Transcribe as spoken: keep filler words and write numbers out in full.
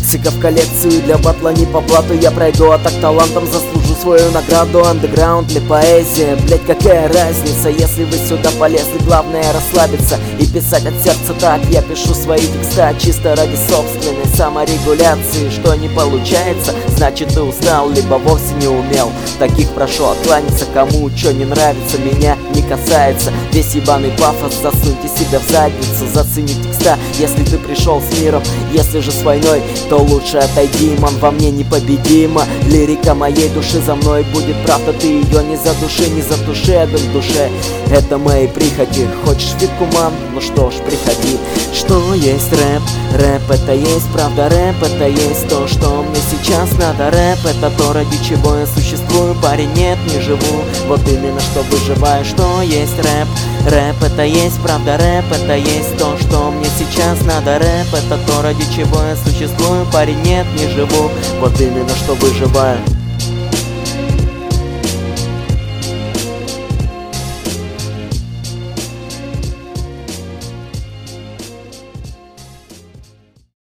Лексика в коллекцию для батла не по блату. Я пройду, а так талантом заслужу свою награду. Андеграунд или поэзия, блять, какая разница? Если вы сюда полезли, главное расслабиться и писать от сердца так. Я пишу свои текста чисто ради собственной саморегуляции. Что не получается, значит ты устал, либо вовсе не умел. Таких прошу откланяться, кому что не нравится, меня не касается. Весь ебаный пафос засуньте себя в задницу. Зацените текста, если ты пришел с миром. Если же с войной, то лучше отойди, ман, во мне непобедима. Лирика моей души за мной будет правда. Ты ее не задуши, не затуши огонь в душе. Это мои прихоти. Хочешь фитку, ман? Ну что ж, приходи. Что есть рэп? Рэп это есть правда, рэп это есть то, что мне сейчас надо. Рэп это то, ради чего я существую. Парень, нет, не живу, вот именно что выживаю. Что есть рэп? Рэп это есть правда, рэп это есть то, что мне сейчас надо. Рэп это то, ради чего я существую. Парень, нет, не живу, вот именно что выживаю.